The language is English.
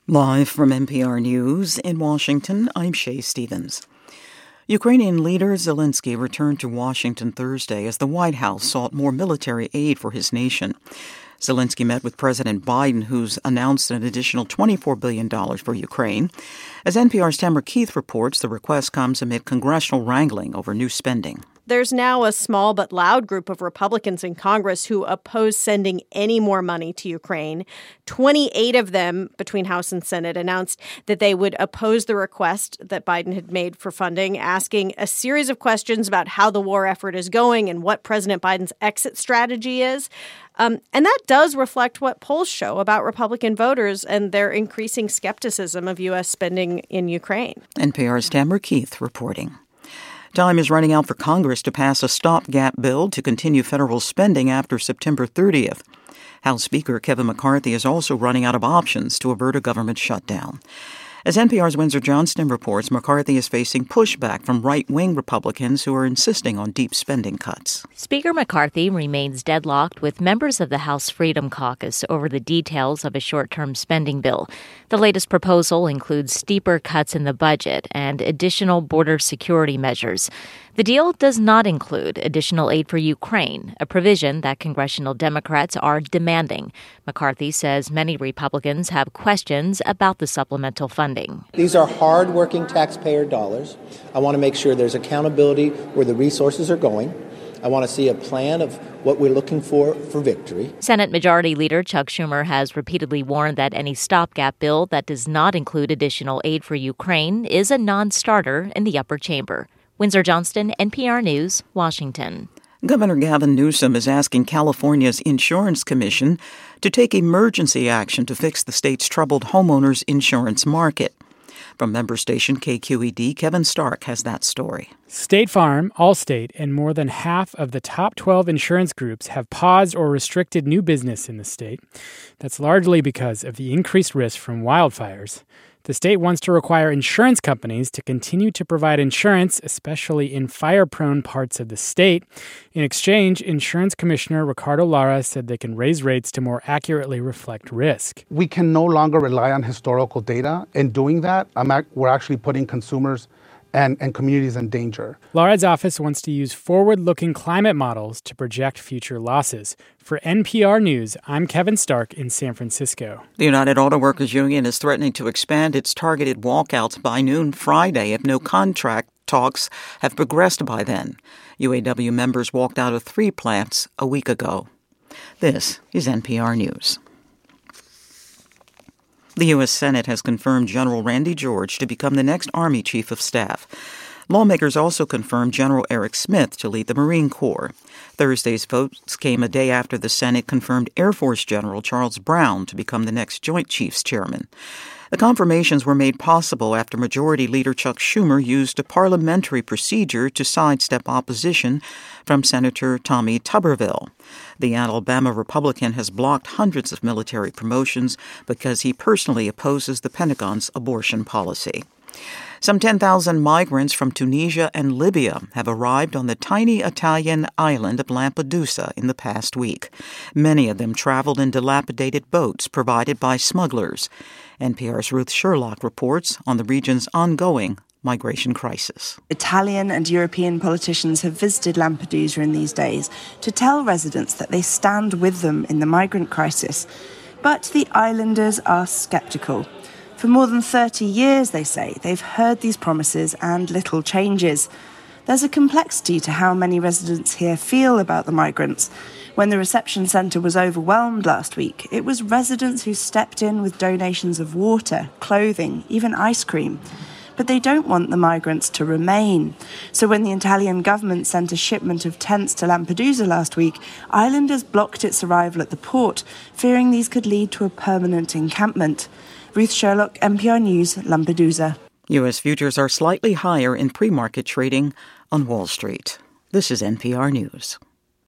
Live from NPR News in Washington, I'm Shay Stevens. Ukrainian leader Zelensky returned to Washington Thursday as the White House sought more military aid for his nation. Zelensky met with President Biden, who's announced an additional $24 billion for Ukraine. As NPR's Tamara Keith reports, the request comes amid congressional wrangling over new spending. There's now a small but loud group of Republicans in Congress who oppose sending any more money to Ukraine. 28 of them, between House and Senate, announced that they would oppose the request that Biden had made for funding, asking a series of questions about how the war effort is going and what President Biden's exit strategy is. And that does reflect what polls show about Republican voters and their increasing skepticism of U.S. spending in Ukraine. NPR's Tamara Keith reporting. Time is running out for Congress to pass a stopgap bill to continue federal spending after September 30th. House Speaker Kevin McCarthy is also running out of options to avert a government shutdown. As NPR's Windsor Johnston reports, McCarthy is facing pushback from right-wing Republicans who are insisting on deep spending cuts. Speaker McCarthy remains deadlocked with members of the House Freedom Caucus over the details of a short-term spending bill. The latest proposal includes steeper cuts in the budget and additional border security measures. The deal does not include additional aid for Ukraine, a provision that congressional Democrats are demanding. McCarthy says many Republicans have questions about the supplemental funding. These are hard-working taxpayer dollars. I want to make sure there's accountability where the resources are going. I want to see a plan of what we're looking for victory. Senate Majority Leader Chuck Schumer has repeatedly warned that any stopgap bill that does not include additional aid for Ukraine is a non-starter in the upper chamber. Windsor Johnston, NPR News, Washington. Governor Gavin Newsom is asking California's Insurance Commission to take emergency action to fix the state's troubled homeowners insurance market. From member station KQED, Kevin Stark has that story. State Farm, Allstate, and more than half of the top 12 insurance groups have paused or restricted new business in the state. That's largely because of the increased risk from wildfires. The state wants to require insurance companies to continue to provide insurance, especially in fire-prone parts of the state. In exchange, Insurance Commissioner Ricardo Lara said they can raise rates to more accurately reflect risk. We can no longer rely on historical data. In doing that, we're actually putting consumers and communities in danger. Lara's office wants to use forward-looking climate models to project future losses. For NPR News, I'm Kevin Stark in San Francisco. The United Auto Workers Union is threatening to expand its targeted walkouts by noon Friday if no contract talks have progressed by then. UAW members walked out of 3 plants a week ago. This is NPR News. The U.S. Senate has confirmed General Randy George to become the next Army Chief of Staff. Lawmakers also confirmed General Eric Smith to lead the Marine Corps. Thursday's votes came a day after the Senate confirmed Air Force General Charles Brown to become the next Joint Chiefs Chairman. The confirmations were made possible after Majority Leader Chuck Schumer used a parliamentary procedure to sidestep opposition from Senator Tommy Tuberville. The Alabama Republican has blocked hundreds of military promotions because he personally opposes the Pentagon's abortion policy. Some 10,000 migrants from Tunisia and Libya have arrived on the tiny Italian island of Lampedusa in the past week. Many of them traveled in dilapidated boats provided by smugglers. NPR's Ruth Sherlock reports on the region's ongoing migration crisis. Italian and European politicians have visited Lampedusa in these days to tell residents that they stand with them in the migrant crisis. But the islanders are sceptical. For more than 30 years, they say, they've heard these promises and little changes. There's a complexity to how many residents here feel about the migrants. When the reception centre was overwhelmed last week, it was residents who stepped in with donations of water, clothing, even ice cream. But they don't want the migrants to remain. So when the Italian government sent a shipment of tents to Lampedusa last week, islanders blocked its arrival at the port, fearing these could lead to a permanent encampment. Ruth Sherlock, NPR News, Lampedusa. U.S. futures are slightly higher in pre-market trading on Wall Street. This is NPR News.